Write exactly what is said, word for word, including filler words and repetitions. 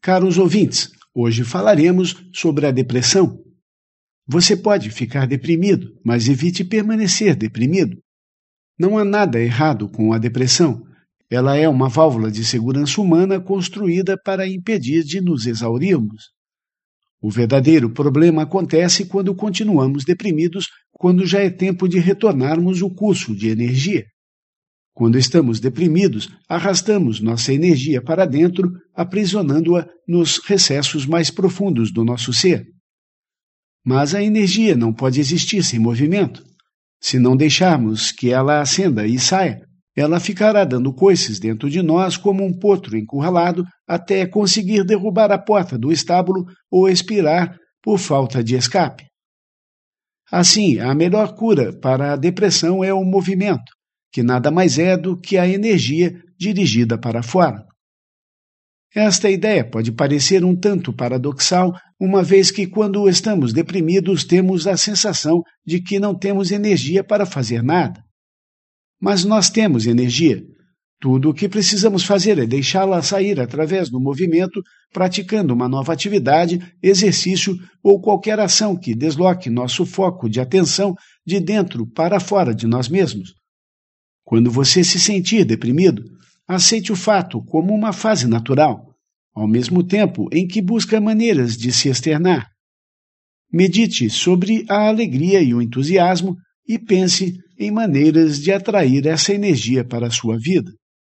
Caros ouvintes, hoje falaremos sobre a depressão. Você pode ficar deprimido, mas evite permanecer deprimido. Não há nada errado com a depressão. Ela é uma válvula de segurança humana construída para impedir de nos exaurirmos. O verdadeiro problema acontece quando continuamos deprimidos, quando já é tempo de retornarmos o curso de energia. Quando estamos deprimidos, arrastamos nossa energia para dentro, aprisionando-a nos recessos mais profundos do nosso ser. Mas a energia não pode existir sem movimento. Se não deixarmos que ela acenda e saia, ela ficará dando coices dentro de nós como um potro encurralado até conseguir derrubar a porta do estábulo ou expirar por falta de escape. Assim, a melhor cura para a depressão é o movimento, que nada mais é do que a energia dirigida para fora. Esta ideia pode parecer um tanto paradoxal, uma vez que quando estamos deprimidos temos a sensação de que não temos energia para fazer nada. Mas nós temos energia. Tudo o que precisamos fazer é deixá-la sair através do movimento, praticando uma nova atividade, exercício ou qualquer ação que desloque nosso foco de atenção de dentro para fora de nós mesmos. Quando você se sentir deprimido, aceite o fato como uma fase natural, ao mesmo tempo em que busca maneiras de se externar. Medite sobre a alegria e o entusiasmo e pense em maneiras de atrair essa energia para a sua vida.